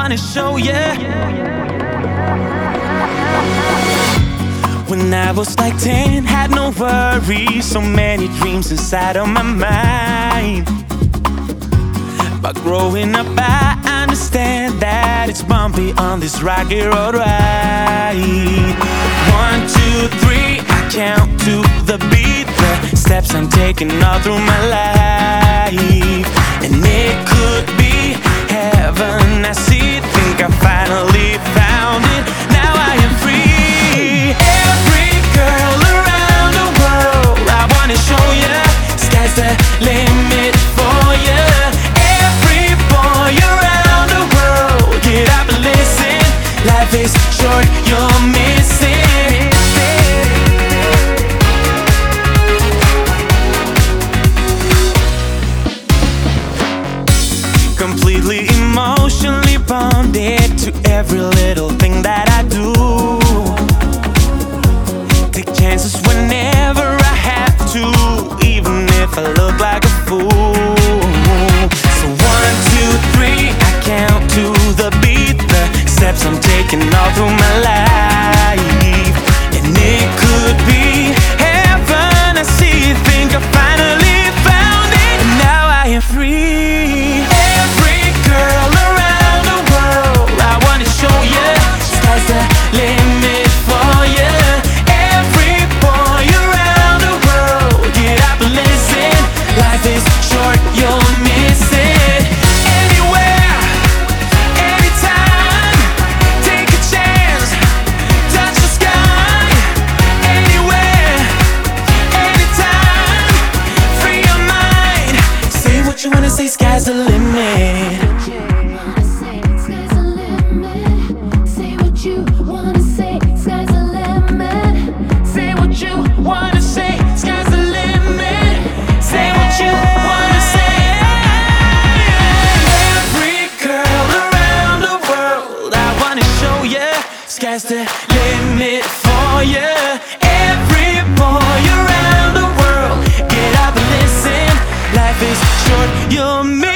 wanna show ya. When I was like 10, had no worries, so many dreams inside of my mind. But growing up I understand that it's bumpy on this rocky road ride. 1, 2, 3, I count to the beat, the steps I'm taking all through my life. And it could be heaven, I see, think I finally found it. Now I am free. Every girl around the world, I wanna show ya, sky's the limit for ya. Every boy around the world, get up and listen, life is short, you're missing. Completely emotionally bonded to every little thing that I do. Take chances whenever I have to, even if I look like a fool. So 1, 2, 3, I count to the beat, the steps I'm taking all through my life. And it could be heaven, I see, think I finally found it. And now I am free. Every girl around the world, I wanna show ya, sky's the limit for ya. Every boy around the world, get up and listen, life is short, you'll miss it. Anywhere, anytime, take a chance, touch the sky. Anywhere, anytime, free your mind. Say what you wanna say, sky's the limit. Sky's the limit for ya. Every boy around the world, get up and listen, life is short, you'll miss